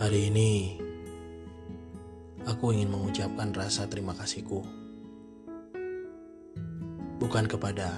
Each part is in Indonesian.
Hari ini, aku ingin mengucapkan rasa terima kasihku. Bukan kepada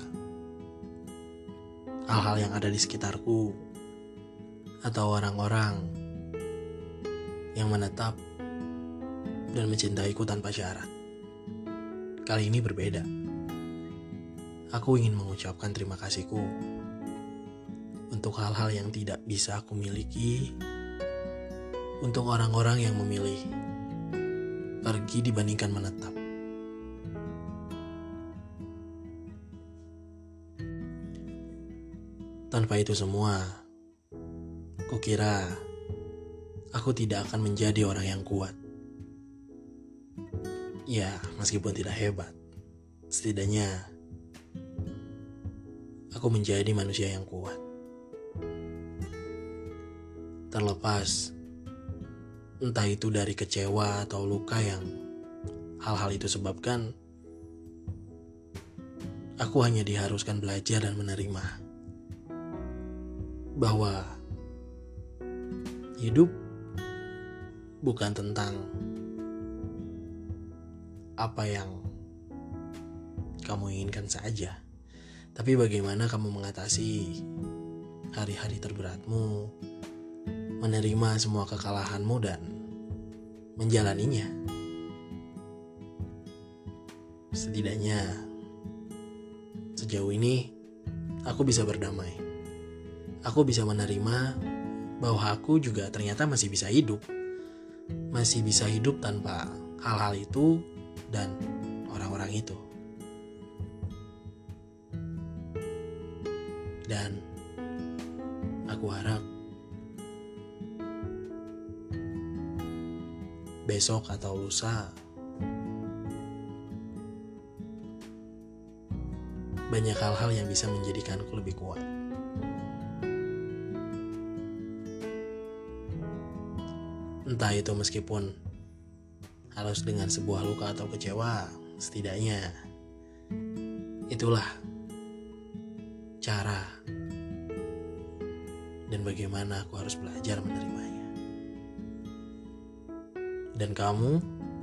hal-hal yang ada di sekitarku, atau orang-orang yang menetap dan mencintaiku tanpa syarat. Kali ini berbeda. Aku ingin mengucapkan terima kasihku untuk hal-hal yang tidak bisa aku miliki, untuk orang-orang yang memilih pergi dibandingkan menetap. Tanpa itu semua, kukira aku tidak akan menjadi orang yang kuat. Ya, meskipun tidak hebat, setidaknya aku menjadi manusia yang kuat. Terlepas entah itu dari kecewa atau luka yang hal-hal itu sebabkan, aku hanya diharuskan belajar dan menerima bahwa hidup bukan tentang apa yang kamu inginkan saja, tapi bagaimana kamu mengatasi hari-hari terberatmu, menerima semua kekalahanmu dan menjalaninya. Setidaknya sejauh ini aku bisa berdamai. Aku bisa menerima bahwa aku juga ternyata masih bisa hidup. Masih bisa hidup tanpa hal-hal itu dan orang-orang itu. Dan aku harap besok atau lusa banyak hal-hal yang bisa menjadikanku lebih kuat. Entah itu meskipun harus dengan sebuah luka atau kecewa, setidaknya itulah cara dan bagaimana aku harus belajar menerimanya. Dan kamu,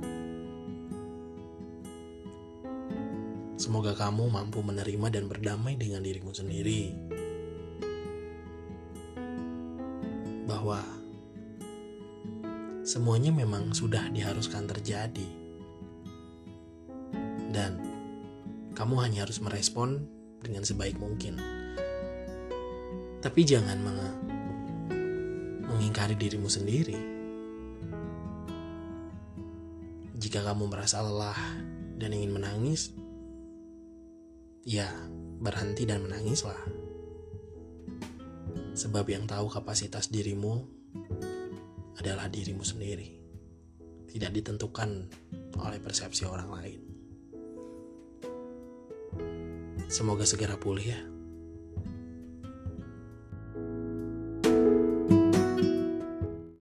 semoga kamu mampu menerima dan berdamai dengan dirimu sendiri, bahwa semuanya memang sudah diharuskan terjadi, dan kamu hanya harus merespon dengan sebaik mungkin. Tapi jangan mengingkari dirimu sendiri. Jika kamu merasa lelah dan ingin menangis, ya berhenti dan menangislah. Sebab yang tahu kapasitas dirimu adalah dirimu sendiri, tidak ditentukan oleh persepsi orang lain. Semoga segera pulih ya.